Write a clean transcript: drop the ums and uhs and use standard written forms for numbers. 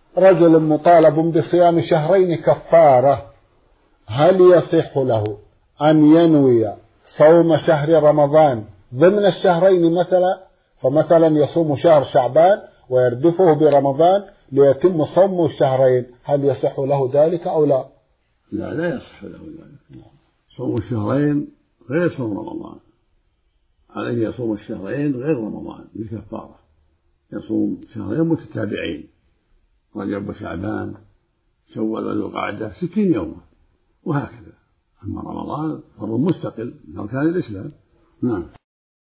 رجل مطالب بصيام شهرين كفارة، هل يصح له أن ينوي صوم شهر رمضان ضمن الشهرين مثلا، فمثلا يصوم شهر شعبان ويردفه برمضان ليتم صوم الشهرين، هل يصح له ذلك أو لا؟ لا، لا يصح له ذلك. صوم الشهرين غير صوم رمضان، عليه يصوم الشهرين غير رمضان بالكفارة، يصوم شهرين متتابعين، رجب وشعبان شوال وذو القعدة 60 يوما وهكذا. أما رمضان فرض مستقل من أركان الإسلام. نعم.